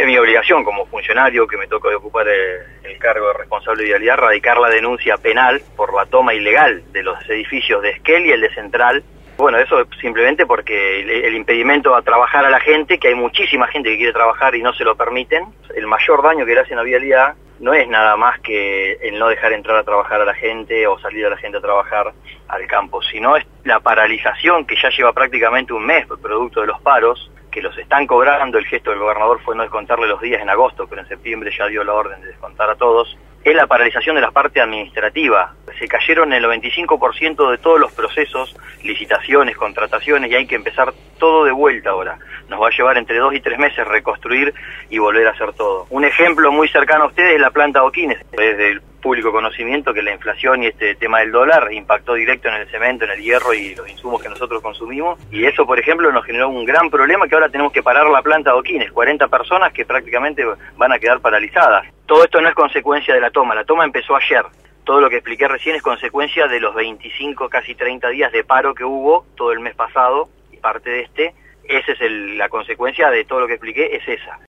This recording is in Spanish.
es mi obligación como funcionario que me toca de ocupar el cargo de responsable de vialidad, radicar la denuncia penal por la toma ilegal de los edificios de Esquel y el de Central. Bueno, eso simplemente porque el impedimento a trabajar a la gente, que hay muchísima gente que quiere trabajar y no se lo permiten. El mayor daño que le hacen a vialidad no es nada más que el no dejar entrar a trabajar a la gente o salir a la gente a trabajar al campo, sino es la paralización que ya lleva prácticamente un mes, producto de los paros, que los están cobrando. El gesto del gobernador fue no descontarle los días en agosto, pero en septiembre ya dio la orden de descontar a todos. Es la paralización de la parte administrativa. Se cayeron el 95% de todos los procesos, licitaciones, contrataciones, y hay que empezar todo de vuelta ahora. Nos va a llevar entre 2 y 3 meses reconstruir y volver a hacer todo. Un ejemplo muy cercano a ustedes es la planta O'Higgins. Es del público conocimiento que la inflación y este tema del dólar impactó directo en el cemento, en el hierro y los insumos que nosotros consumimos. Y eso, por ejemplo, nos generó un gran problema, que ahora tenemos que parar la planta O'Higgins. 40 personas que prácticamente van a quedar paralizadas. Todo esto no es consecuencia de la toma empezó ayer. Todo lo que expliqué recién es consecuencia de los 25, casi 30 días de paro que hubo todo el mes pasado y parte de este. Esa es la consecuencia de todo lo que expliqué, es esa.